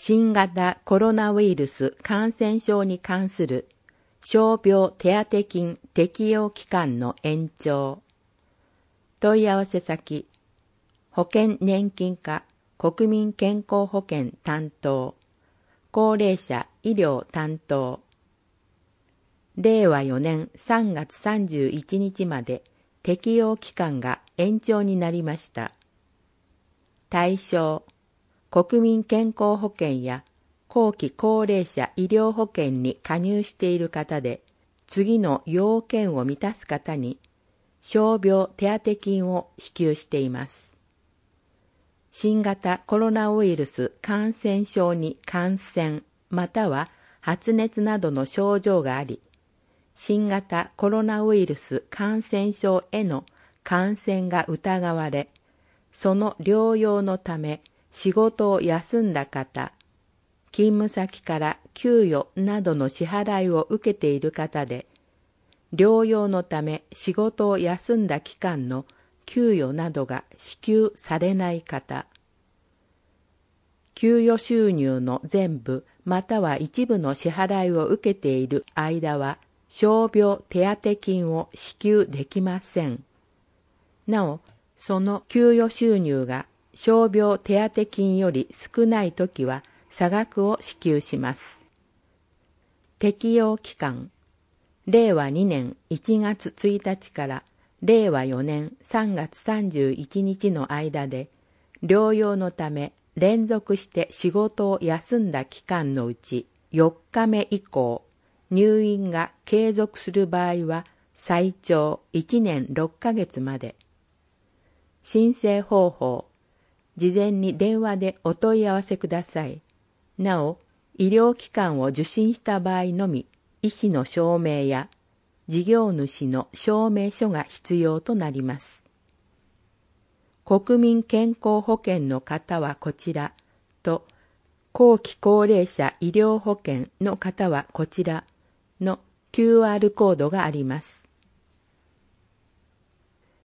新型コロナウイルス感染症に関する傷病手当金適用期間の延長。問い合わせ先、保険年金課国民健康保険担当、高齢者医療担当。令和4年3月31日まで適用期間が延長になりました。対象、国民健康保険や後期高齢者医療保険に加入している方で、次の要件を満たす方に傷病手当金を支給しています。新型コロナウイルス感染症に感染または発熱などの症状があり、新型コロナウイルス感染症への感染が疑われ、その療養のため仕事を休んだ方、勤務先から給与などの支払いを受けている方で、療養のため仕事を休んだ期間の給与などが支給されない方、給与収入の全部または一部の支払いを受けている間は、傷病手当金を支給できません。なお、その給与収入が傷病手当金より少ないときは差額を支給します。適用期間、令和2年1月1日から令和4年3月31日の間で、療養のため連続して仕事を休んだ期間のうち4日目以降、入院が継続する場合は最長1年6ヶ月まで。申請方法、事前に電話でお問い合わせください。なお、医療機関を受診した場合のみ、医師の証明や事業主の証明書が必要となります。国民健康保険の方はこちらと、後期高齢者医療保険の方はこちらの QR コードがあります。